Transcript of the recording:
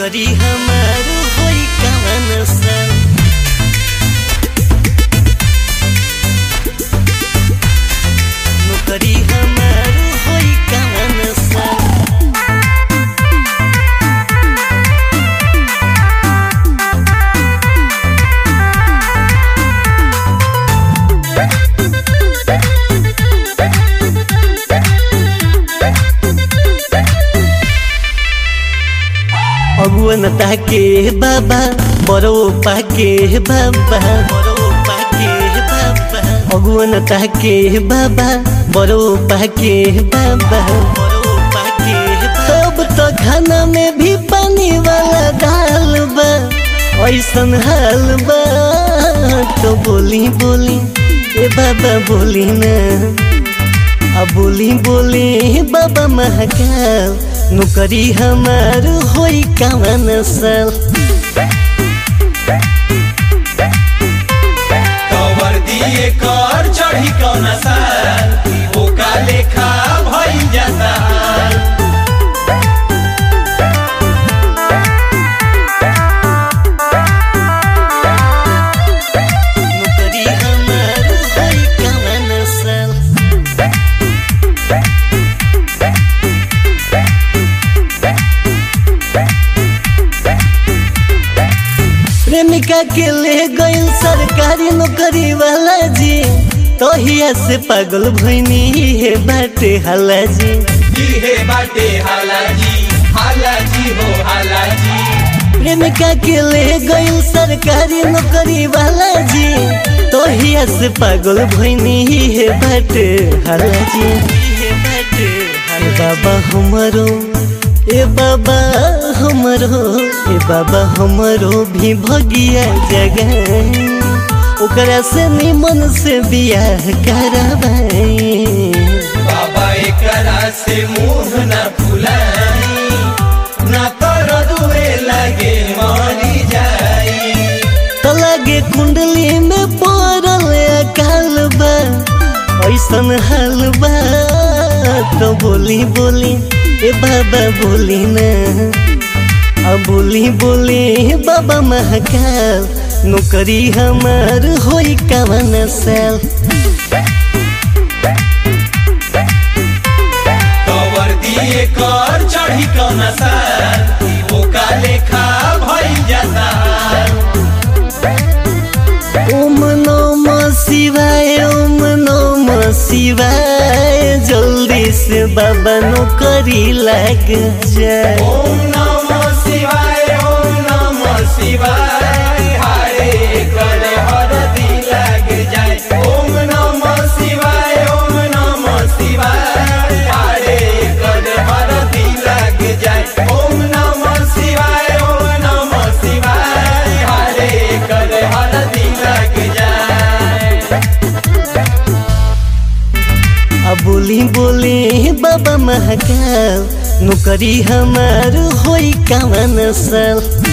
नौकरी हमार होई कवन सन। नौकरी हमार होई कवन सन। अगुवन ताके बाबा बड़ो पाके बाबा अगुवन ताके बाबा बड़ो पाके बाबा तब तो खाना में भी पानी वाला दाल बा ऐसन हाल बा। तो बोली बोली ए बाबा बोली ना अब बोली बोली बाबा महाकाल नौकरी हमार होई कवन सन। कवर दिए कर चढ़ी कौन साल ओका लेखा भई जाता। नौकरी हमार होई कवन सन। प्रेमिका के ले गइल सरकारी नौकरी वाला जी तोहिया से पागल भइनी हे बाटे हाला जी। इहे बाटे हालाजी हो हालाजी। प्रेमिका के ले गइल सरकारी नौकरी वाला जी तोहिया से पागल भइनी हे बाटे हाला जी। बाबा हमरो ए बाबा हमरो ए बाबा हमरो भी भगिया जगह ओकरा से निमन से बियाह करवाई। बाबा एकरा से मुंह न फुलाई ना कर दुए लगे मरी जाई। तो लगे कुंडली में पड़ल अकाल बा ऐसन हाल बा। तो बोली बोली ए बाबा बोली ना अब बोली बोली बाबा महाकाल नौकरी हमार होई कवन सन। कवर दिए कर चढ़ी कौन साल ओका लेखा भई जाता। ओम नमः शिवाय ओम नमः शिवाय जल्दी से बाबा नौकरी लग जाए। ओम नमः शिवाय ओम नमः शिवाय हाय कर हरदी लग जाए। ओम नमः शिवाय ओम नमः शिवाय हाय कर हरदी लग जाए। ओम नमः शिवाय ओम नमः शिवाय हाय कर हरदी लग जाए। अब बोली बोली बाबा महाकाल नौकरी हमार होई कवन सन।